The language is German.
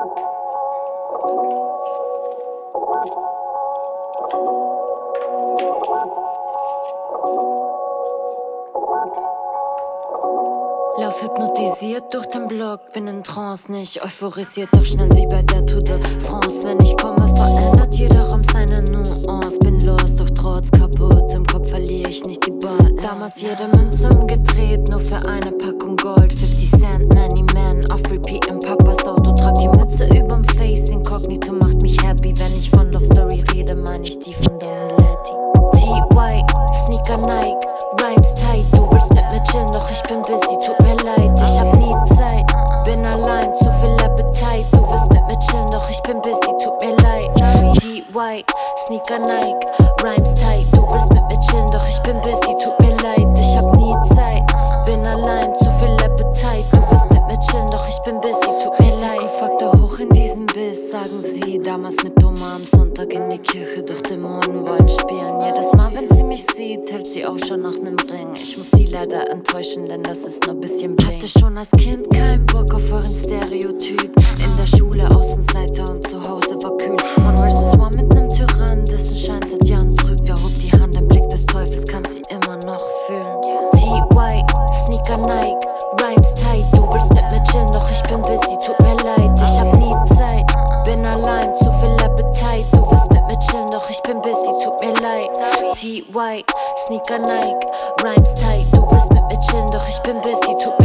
Lauf hypnotisiert durch den Block, bin in Trance, nicht euphorisiert, doch schnell wie bei der Tour de France. Wenn ich komme, verändert jeder Raum seine Nuance. Bin lost, doch trotz kaputt, im Kopf verliere ich nicht die Bahn. Damals jede Münze umgedreht, nur für eine Packung Gold. 50 Cent, Many Man, auf Repeat im Papas Auto. Trag die Mütze überm Face, inkognito macht mich happy. Wenn ich von Love Story rede, meine ich die von Don Letty. T-White, Sneaker Nike, Rhymes tight. Du willst mit mir chillen, doch ich bin busy, tut mir leid. Ich hab nie Zeit, bin allein, zu viel Appetite. Du willst mit mir chillen, doch ich bin busy, tut mir leid. T-White, Sneaker Nike, Rhymes tight. Du willst mit mir chillen, doch ich bin busy, tut mir leid. Ich hab nie Zeit, bin allein, zu viel Appetite. Du willst mit mir chillen, doch ich bin busy, tut mir leid. Faktor hoch in diesem Biss, sagen sie. Damals mit Oma am Sonntag in die Kirche, doch Dämonen wollen spielen. Jedes Mal, wenn sie mich sieht, hält sie auch schon nach nem Ring. Ich muss sie leider enttäuschen, denn das ist nur bisschen bling. Hatte schon als Kind keinen Bock auf euren Stereotyp. In der Schule Außenseiter und zu Hause war kühl. One versus one mit nem Tyrann, dessen Schein seit Jahren trügt. Er hob die Hand, im Blick des Teufels kann sie immer noch fühlen. T-White, Sneaker Nike, Rhymes tight. Du willst mit mir chillen, doch ich bin busy, tut mir leid. Ich hab nie Zeit, bin allein, zu viel Appetite. Du willst mit mir chillen, doch ich bin busy, tut mir leid. T-White, Sneaker Nike, Rhymes tight. Du willst mit mir chillen, doch ich bin busy, tut